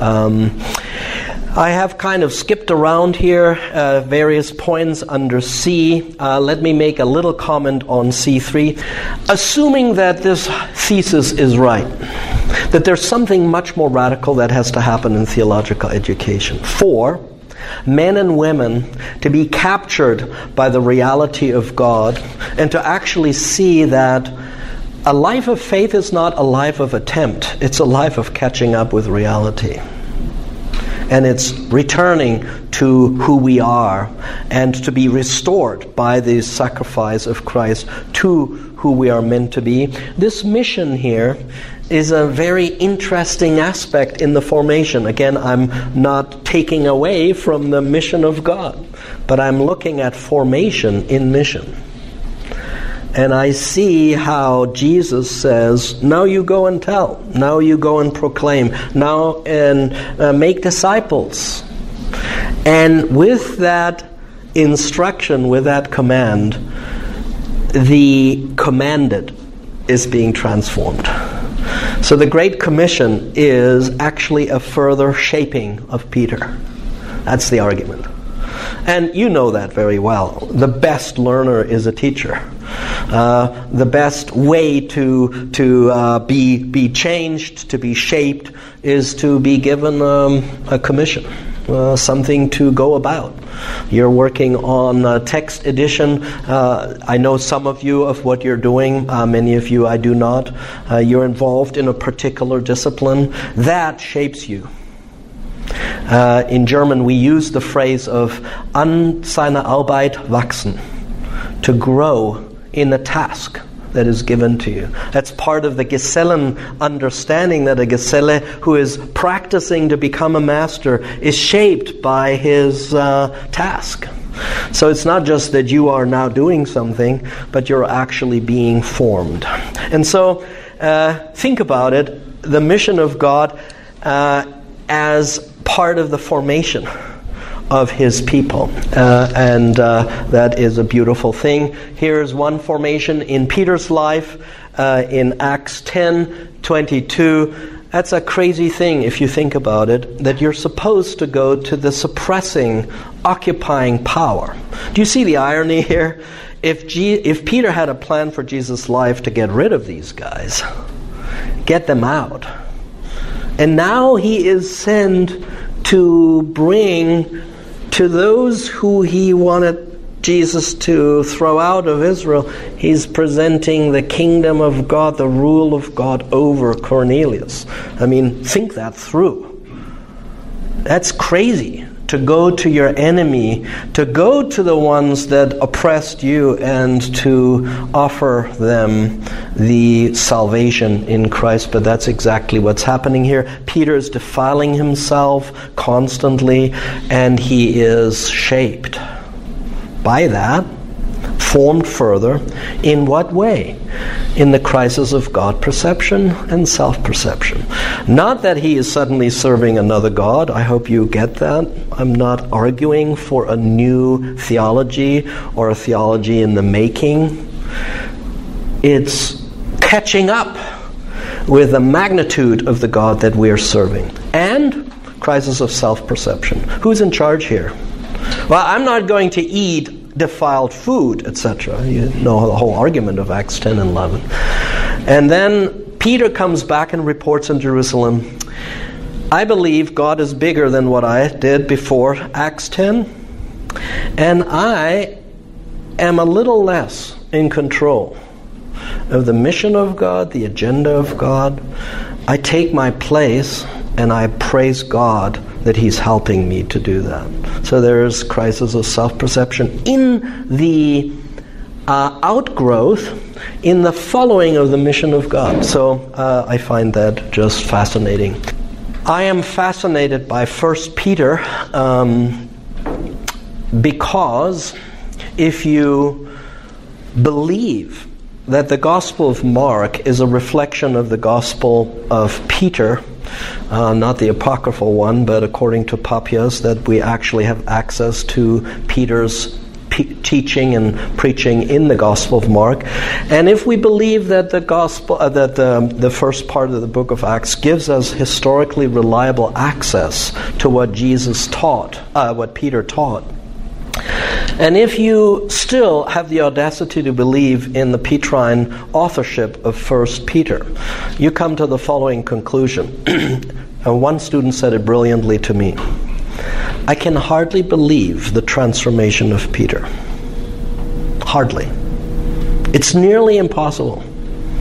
I have kind of skipped around here various points under C. Let me make a little comment on C3. Assuming that this thesis is right, that there's something much more radical that has to happen in theological education. For men and women to be captured by the reality of God and to actually see that A life of faith is not a life of attempt. It's a life of catching up with reality. And it's returning to who we are and to be restored by the sacrifice of Christ to who we are meant to be. This mission here is a very interesting aspect in the formation. Again, I'm not taking away from the mission of God, but I'm looking at formation in mission. And I see how Jesus says, now you go and tell, now you go and proclaim, now and make disciples. And with that instruction, with that command, the commanded is being transformed. So the Great Commission is actually a further shaping of Peter. That's the argument. And you know that very well. The best learner is a teacher. The best way to be changed, to be shaped, is to be given a commission, something to go about. You're working on text edition. I know some of you of what you're doing. Many of you I do not. You're involved in a particular discipline. That shapes you. In German we use the phrase of an seiner Arbeit wachsen, to grow in a task that is given to you. That's part of the Gesellen understanding, that a Geselle who is practicing to become a master is shaped by his task. So it's not just that you are now doing something, but you're actually being formed. And so think about it, the mission of God as part of the formation of His people. And that is a beautiful thing. Here's one formation in Peter's life in Acts 10:22. That's a crazy thing if you think about it, that you're supposed to go to the suppressing, occupying power. Do you see the irony here? If Peter had a plan for Jesus' life to get rid of these guys, get them out, and now he is sent to bring to those who he wanted Jesus to throw out of Israel, he's presenting the kingdom of God, the rule of God over Cornelius. I mean, think that through. That's crazy, to go to your enemy, to go to the ones that oppressed you, and to offer them the salvation in Christ. But that's exactly what's happening here. Peter is defiling himself constantly, and he is shaped by that, formed further. In what way? In the crisis of God perception and self-perception. Not that he is suddenly serving another God. I hope you get that. I'm not arguing for a new theology or a theology in the making. It's catching up with the magnitude of the God that we are serving. And crisis of self-perception. Who's in charge here? Well, I'm not going to eat defiled food, etc. You know the whole argument of Acts 10 and 11. And then Peter comes back and reports in Jerusalem, I believe God is bigger than what I did before Acts 10, and I am a little less in control of the mission of God, the agenda of God. I take my place and I praise God that He's helping me to do that. So there's crisis of self-perception in the outgrowth, in the following of the mission of God. So I find that just fascinating. I am fascinated by 1 Peter because if you believe that the Gospel of Mark is a reflection of the Gospel of Peter, not the apocryphal one, but according to Papias, that we actually have access to Peter's teaching and preaching in the Gospel of Mark. And if we believe that the Gospel, that the first part of the book of Acts gives us historically reliable access to what Jesus taught, what Peter taught, and if you still have the audacity to believe in the Petrine authorship of 1 Peter, you come to the following conclusion. And one student said it brilliantly to me. I can hardly believe the transformation of Peter. Hardly. It's nearly impossible.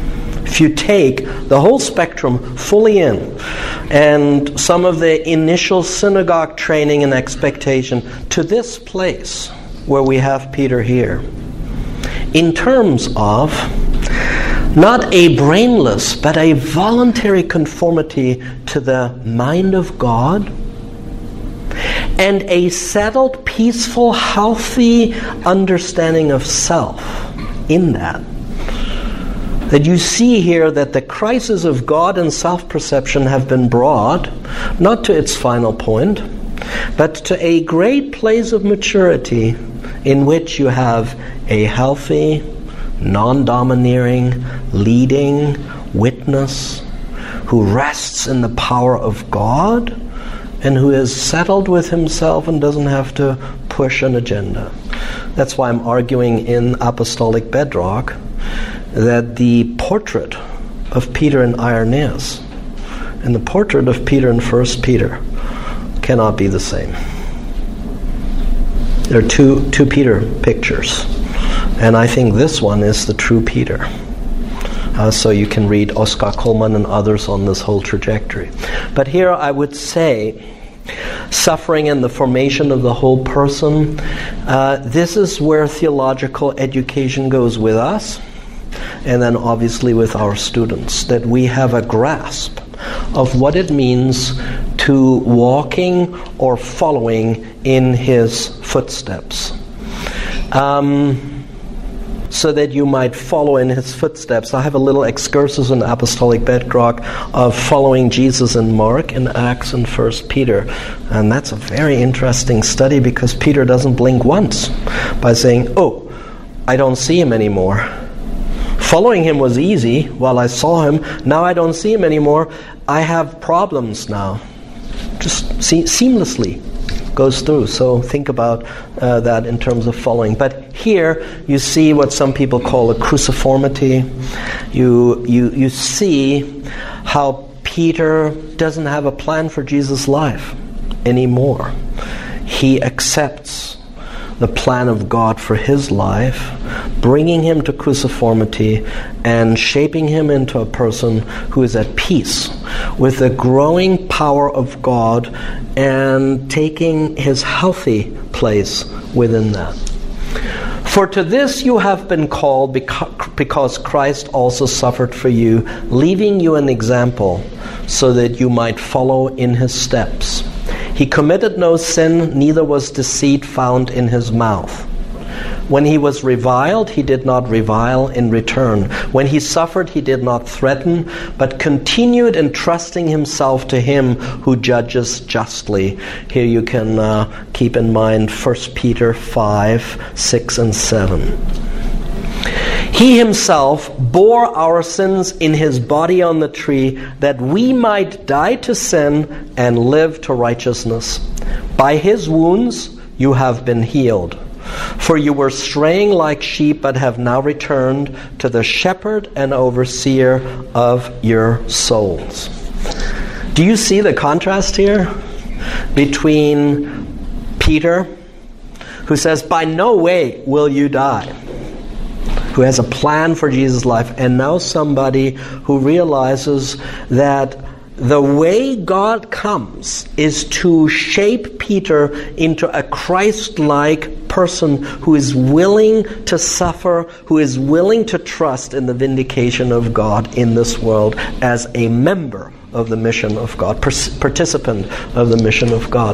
if you take the whole spectrum fully in, and some of the initial synagogue training and expectation to this place where we have Peter here, in terms of not a brainless, but a voluntary conformity to the mind of God, and a settled, peaceful, healthy understanding of self in that you see here that the crisis of God and self-perception have been brought, not to its final point, but to a great place of maturity in which you have a healthy, non-domineering, leading witness who rests in the power of God and who is settled with himself and doesn't have to push an agenda. That's why I'm arguing in Apostolic Bedrock that the portrait of Peter in Irenaeus and the portrait of Peter in 1 Peter cannot be the same. There are two Peter pictures, and I think this one is the true Peter. So you can read Oscar Cullmann and others on this whole trajectory. But here I would say, suffering and the formation of the whole person, this is where theological education goes with us, and then obviously with our students, that we have a grasp of what it means to walking or following in his footsteps. So that you might follow in his footsteps. I have a little excursus in Apostolic Bedrock of following Jesus in Mark, in Acts, and 1 Peter. And that's a very interesting study because Peter doesn't blink once by saying, oh, I don't see him anymore. Following him was easy while I saw him. Now I don't see him anymore. I have problems now. Just seamlessly goes through. So think about that in terms of following. But here you see what some people call a cruciformity. You see how Peter doesn't have a plan for Jesus' life anymore. He accepts the plan of God for his life, bringing him to cruciformity and shaping him into a person who is at peace with the growing power of God and taking his healthy place within that. For to this you have been called because Christ also suffered for you, leaving you an example so that you might follow in his steps. He committed no sin, neither was deceit found in his mouth. When he was reviled, he did not revile in return. When he suffered, he did not threaten, but continued entrusting himself to him who judges justly. Here you can keep in mind 1 Peter 5, 6, and 7. He himself bore our sins in his body on the tree, that we might die to sin and live to righteousness. By his wounds you have been healed. For you were straying like sheep, but have now returned to the shepherd and overseer of your souls. Do you see the contrast here between Peter, who says, by no way will you die, who has a plan for Jesus' life, and now somebody who realizes that the way God comes is to shape Peter into a Christ-like person who is willing to suffer, who is willing to trust in the vindication of God in this world as a member of the mission of God, participant of the mission of God.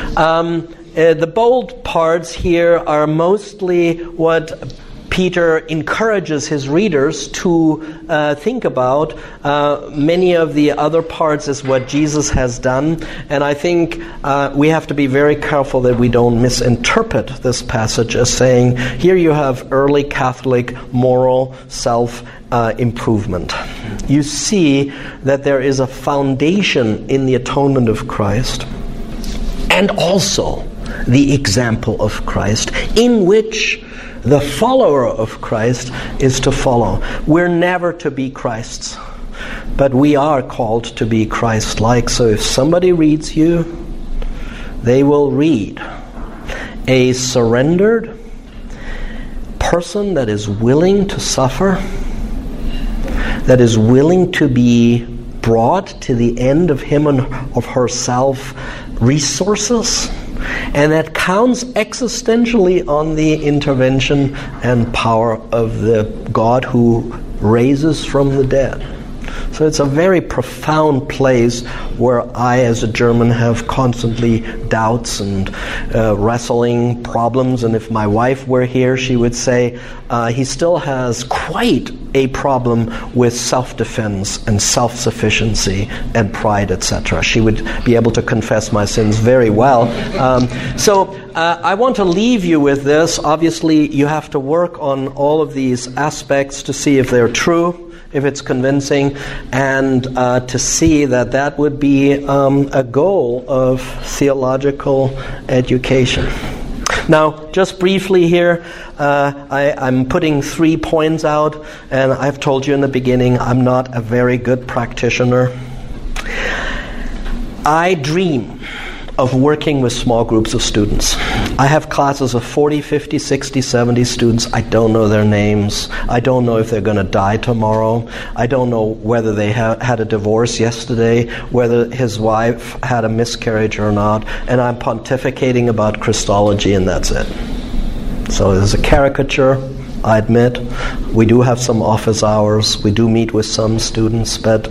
The bold parts here are mostly what Peter encourages his readers to think about. Many of the other parts is what Jesus has done. And I think we have to be very careful that we don't misinterpret this passage as saying, here you have early Catholic moral self-improvement. You see that there is a foundation in the atonement of Christ and also the example of Christ in which the follower of Christ is to follow. We're never to be Christ's, but we are called to be Christ-like. So if somebody reads you, they will read a surrendered person that is willing to suffer, that is willing to be brought to the end of him and of herself resources, and that counts existentially on the intervention and power of the God who raises from the dead. So it's a very profound place where I, as a German, have constantly doubts and wrestling problems. And if my wife were here, she would say he still has quite a problem with self-defense and self-sufficiency and pride, etc. She would be able to confess my sins very well. So I want to leave you with this. Obviously, you have to work on all of these aspects to see if they're true, if it's convincing, and to see that would be a goal of theological education. Now, just briefly here, I'm putting 3 points out, and I've told you in the beginning, I'm not a very good practitioner. I dream of working with small groups of students. I have classes of 40, 50, 60, 70 students. I don't know their names. I don't know if they're going to die tomorrow. I don't know whether they had a divorce yesterday, whether his wife had a miscarriage or not, and I'm pontificating about Christology, and that's it. So there's a caricature, I admit. We do have some office hours. We do meet with some students, but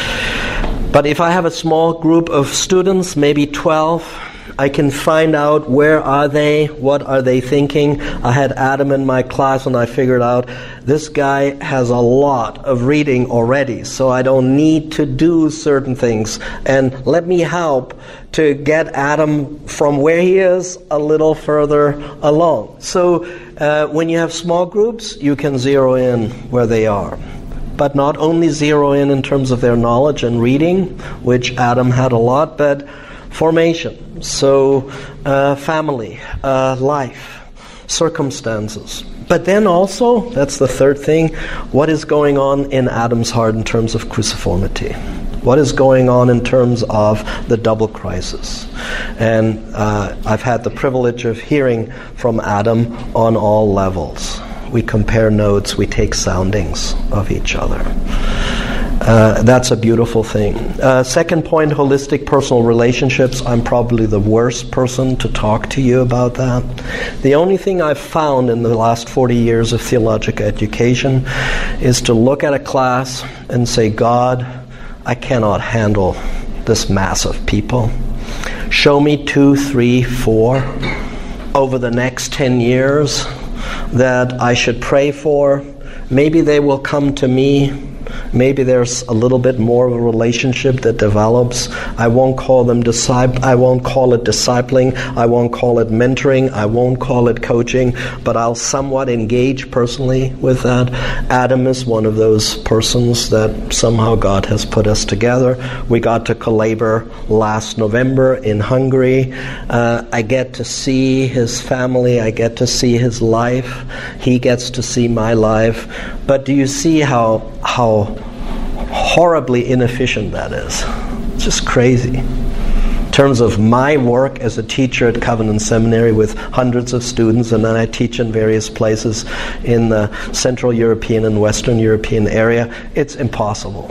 if I have a small group of students, maybe 12, I can find out where are they, what are they thinking. I had Adam in my class and I figured out this guy has a lot of reading already, so I don't need to do certain things. And let me help to get Adam from where he is a little further along. So when you have small groups, you can zero in where they are. But not only zero in terms of their knowledge and reading, which Adam had a lot, but formation. So family, life, circumstances. But then also, that's the third thing, what is going on in Adam's heart in terms of cruciformity? What is going on in terms of the double crisis? And I've had the privilege of hearing from Adam on all levels. We compare notes, we take soundings of each other. That's a beautiful thing. Second point, holistic personal relationships. I'm probably the worst person to talk to you about that. The only thing I've found in the last 40 years of theological education is to look at a class and say, God, I cannot handle this mass of people. Show me 2, 3, 4 over the next 10 years that I should pray for. Maybe they will come to me. Maybe there's a little bit more of a relationship that develops. I won't call them I won't call it discipling. I won't call it mentoring. I won't call it coaching. But I'll somewhat engage personally with that. Adam is one of those persons that somehow God has put us together. We got to Kalabor last November in Hungary. I get to see his family. I get to see his life. He gets to see my life. But do you see how horribly inefficient that is? It's just crazy. In terms of my work as a teacher at Covenant Seminary with hundreds of students, and then I teach in various places in the Central European and Western European area, it's impossible.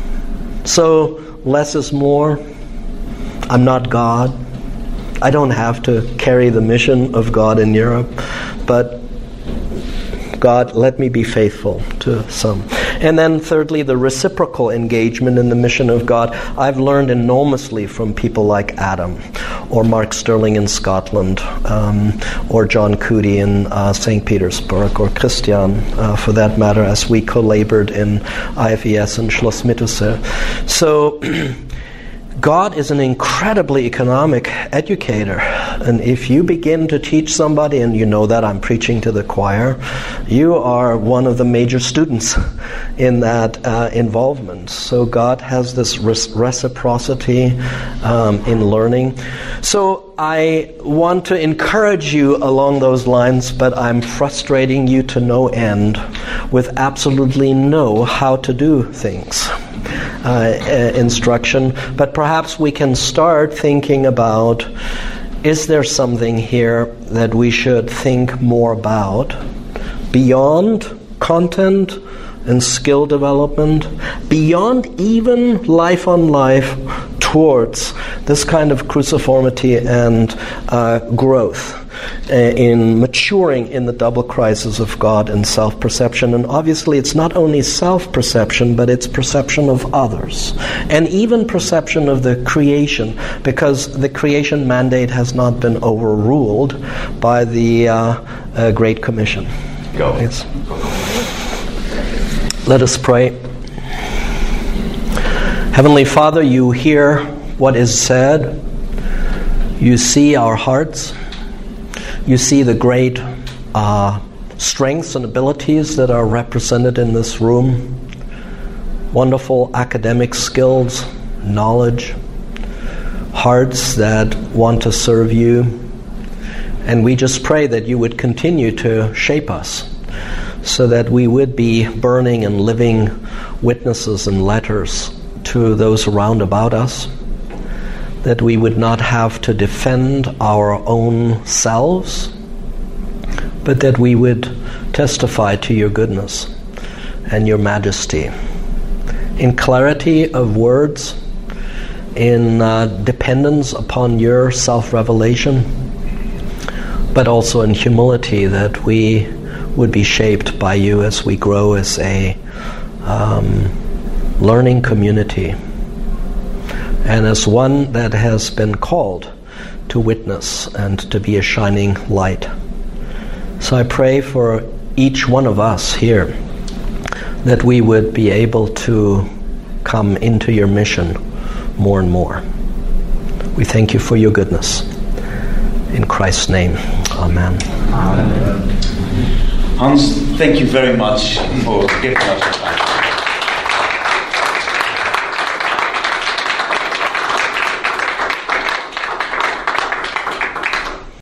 So less is more. I'm not God. I don't have to carry the mission of God in Europe, but God, let me be faithful to some. And then thirdly, the reciprocal engagement in the mission of God. I've learned enormously from people like Adam, or Mark Sterling in Scotland, or John Cootie in St. Petersburg, or Christian, for that matter, as we co-labored in IFES and Schloss Mittelser. So God is an incredibly economic educator. And if you begin to teach somebody, and you know that I'm preaching to the choir, you are one of the major students in that involvement. So God has this reciprocity in learning. So I want to encourage you along those lines, but I'm frustrating you to no end with absolutely no how to do things. Instruction, but perhaps we can start thinking about, is there something here that we should think more about beyond content and skill development, beyond even life on life, towards this kind of cruciformity and growth in maturing in the double crisis of God and self-perception. And obviously it's not only self-perception, but it's perception of others, and even perception of the creation, because the creation mandate has not been overruled by the Great Commission. Go. Yes. Let us pray. Heavenly Father, you hear what is said. You see our hearts. You see the great strengths and abilities that are represented in this room. Wonderful academic skills, knowledge, hearts that want to serve you. And we just pray that you would continue to shape us, so that we would be burning and living witnesses and letters to those around about us, that we would not have to defend our own selves, but that we would testify to your goodness and your majesty in clarity of words, in dependence upon your self-revelation, but also in humility, that we would be shaped by you as we grow as a learning community, and as one that has been called to witness and to be a shining light. So I pray for each one of us here that we would be able to come into your mission more and more. We thank you for your goodness. In Christ's name, amen. Hans, thank you very much for giving us your time.